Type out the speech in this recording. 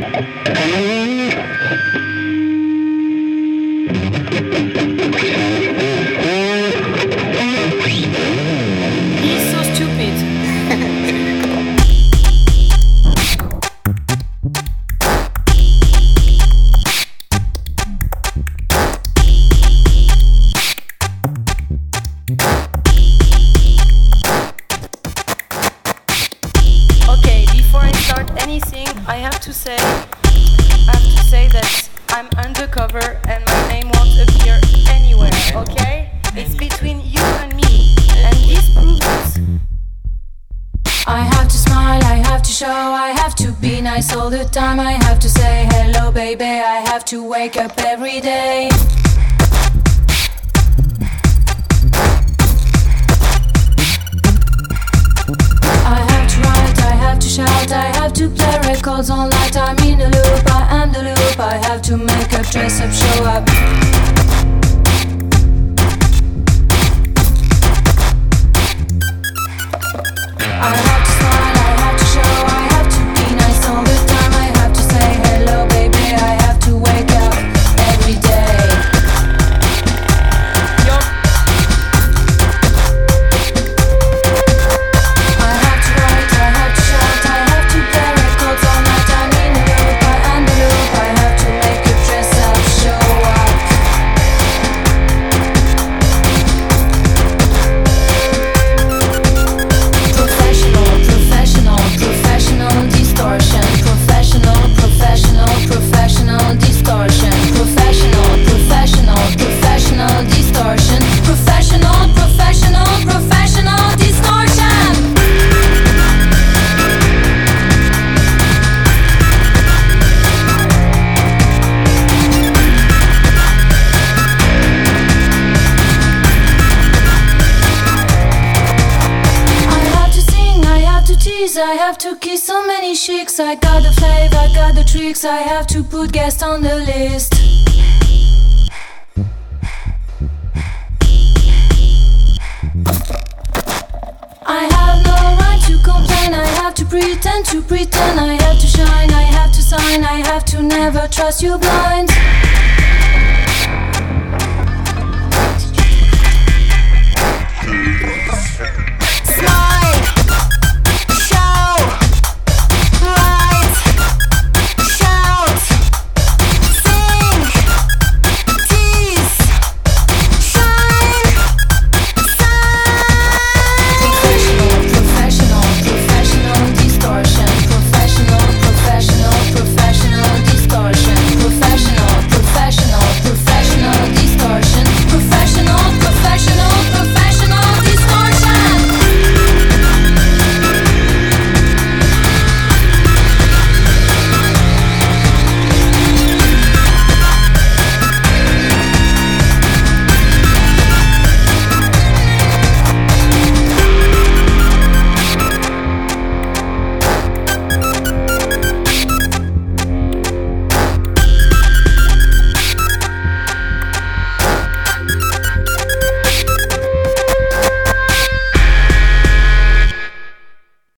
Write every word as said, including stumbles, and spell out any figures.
He's so stupid. Okay, before I start anything, I have to say, I have to say that I'm undercover and my name won't appear anywhere. Okay, it's between you and me, and this proves it. I have to smile, I have to show, I have to be nice all the time. I have to say hello, baby. I have to wake up every day. I have to write, I have to shout, I have to play records all night. I'm in the loop, I am the loop. I have to make up, dress up, show up. I have to smile, I have to show, I have to be nice all the time. I have to say hello, baby. I have to wake up every day. Yo. I have to write, I have to shout, I have to play records all night. I'm in the loop, I am the loop. I have to make a dress up, show up. Professional, professional, professional distortion. Professional, professional, professional distortion. Professional, professional, professional distortion. Professional, professional, professional distortion. I have to sing, I have to tease, I have to kiss so many chicks. I got the flavor, I got the tricks. I have to put guests on the list. I have no right to complain. I have to pretend to pretend. I have to shine, I have to sign. I have to never trust you blind.